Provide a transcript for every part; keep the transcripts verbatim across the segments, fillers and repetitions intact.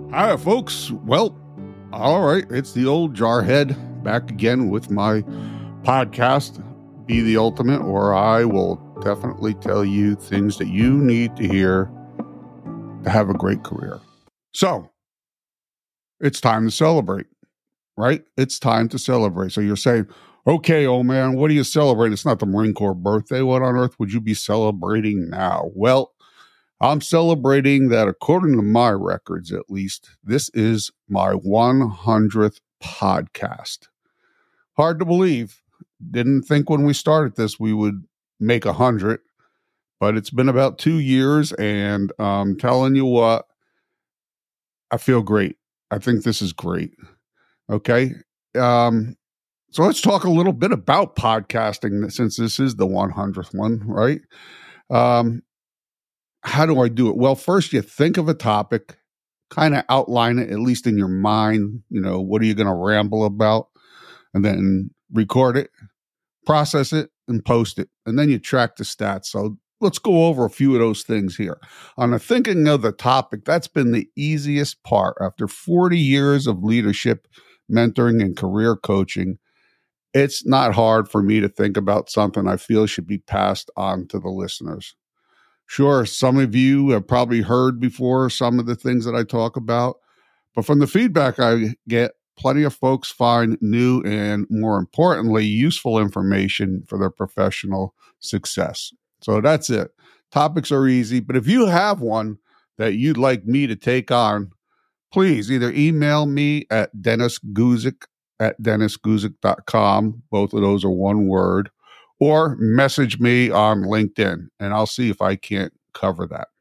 Hi, folks. Well, all right. It's the old jarhead back again with my podcast, Be the Ultimate, where I will definitely tell you things that you need to hear to have a great career. So it's time to celebrate, right? It's time to celebrate. So you're saying, okay, old man, what do you celebrate? It's not the Marine Corps birthday. What on earth would you be celebrating now? Well, I'm celebrating that, according to my records at least, this is my one hundredth podcast. Hard to believe. Didn't think when we started this we would make one hundred, but it's been about two years, and I'm telling you what, I feel great. I think this is great. Okay. Um, so let's talk a little bit about podcasting, since this is the one hundredth one, right? Um, How do I do it? Well, first you think of a topic, kind of outline it, at least in your mind. You know, what are you going to ramble about? And then record it, process it, and post it. And then you track the stats. So let's go over a few of those things here. On the thinking of the topic, that's been the easiest part. After forty years of leadership, mentoring, and career coaching, it's not hard for me to think about something I feel should be passed on to the listeners. Sure, some of you have probably heard before some of the things that I talk about, but from the feedback I get, plenty of folks find new and, more importantly, useful information for their professional success. So that's it. Topics are easy, but if you have one that you'd like me to take on, please either email me at Dennis Guzik at dennis guzik dot com. Both of those are one word. Or message me on LinkedIn, and I'll see if I can't cover that.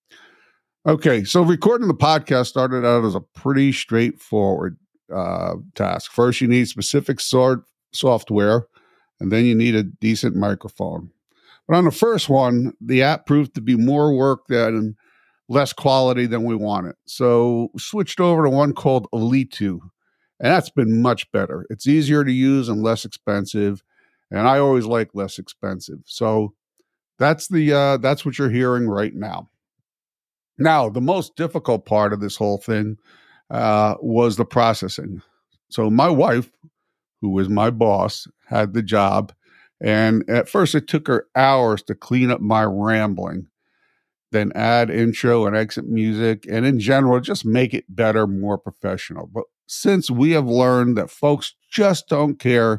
Okay, so recording the podcast started out as a pretty straightforward uh, task. First, you need specific sort software, and then you need a decent microphone. But on the first one, the app proved to be more work than less quality than we wanted. So we switched over to one called Alitu, and that's been much better. It's easier to use and less expensive. And I always like less expensive. So that's the uh, that's what you're hearing right now. Now, the most difficult part of this whole thing uh, was the processing. So my wife, who was my boss, had the job. And at first it took her hours to clean up my rambling, then add intro and exit music, and in general, just make it better, more professional. But since we have learned that folks just don't care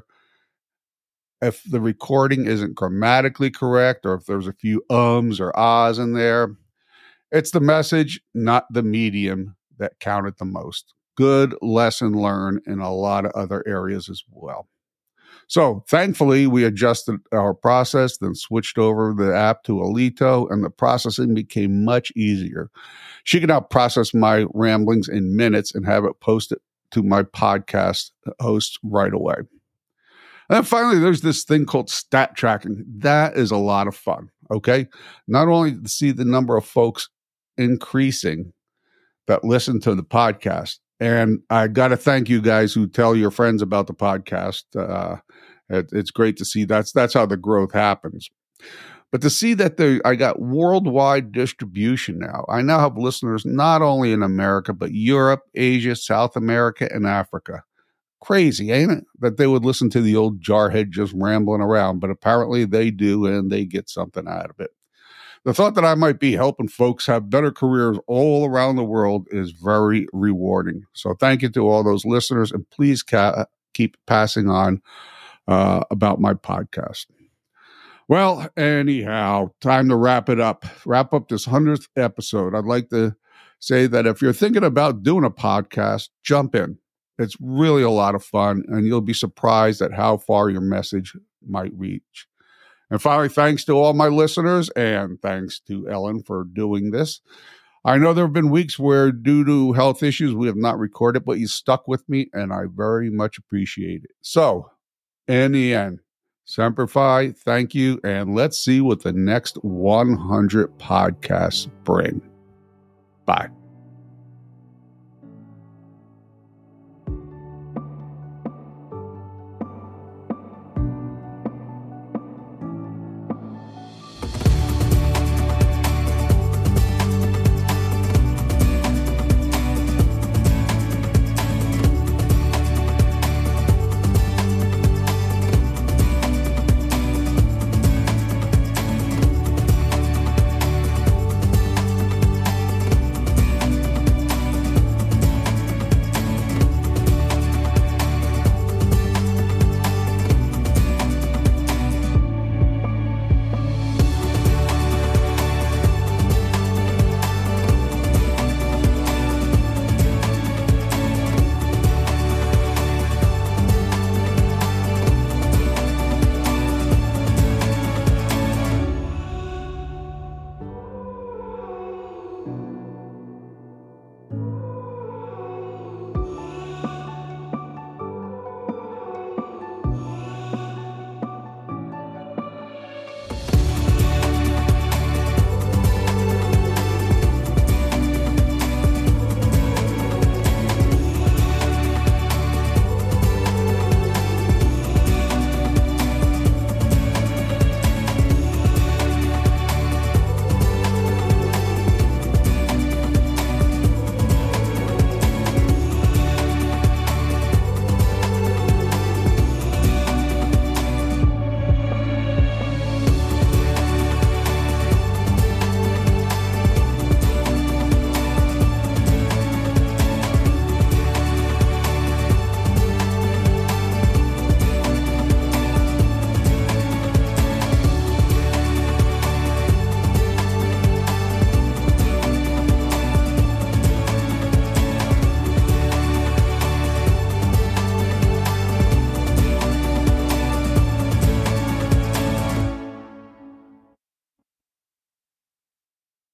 if the recording isn't grammatically correct, or if there's a few ums or ahs in there, it's the message, not the medium, that counted the most. Good lesson learned in a lot of other areas as well. So thankfully, we adjusted our process, then switched over the app to Alitu, and the processing became much easier. She can now process my ramblings in minutes and have it posted to my podcast hosts right away. And then finally, there's this thing called stat tracking. That is a lot of fun, okay? Not only to see the number of folks increasing that listen to the podcast, and I got to thank you guys who tell your friends about the podcast. Uh, it, it's great to see. That's that's how the growth happens. But to see that there, I got worldwide distribution now. I now have listeners not only in America, but Europe, Asia, South America, and Africa. Crazy, ain't it? That they would listen to the old jarhead just rambling around, but apparently they do, and they get something out of it. The thought that I might be helping folks have better careers all around the world is very rewarding. So thank you to all those listeners, and please ca- keep passing on uh, about my podcast. Well, anyhow, time to wrap it up. Wrap up this hundredth episode. I'd like to say that if you're thinking about doing a podcast, jump in. It's really a lot of fun, and you'll be surprised at how far your message might reach. And finally, thanks to all my listeners, and thanks to Ellen for doing this. I know there have been weeks where, due to health issues, we have not recorded, but you stuck with me, and I very much appreciate it. So, in the end, Semper Fi, thank you, and let's see what the next one hundred podcasts bring. Bye.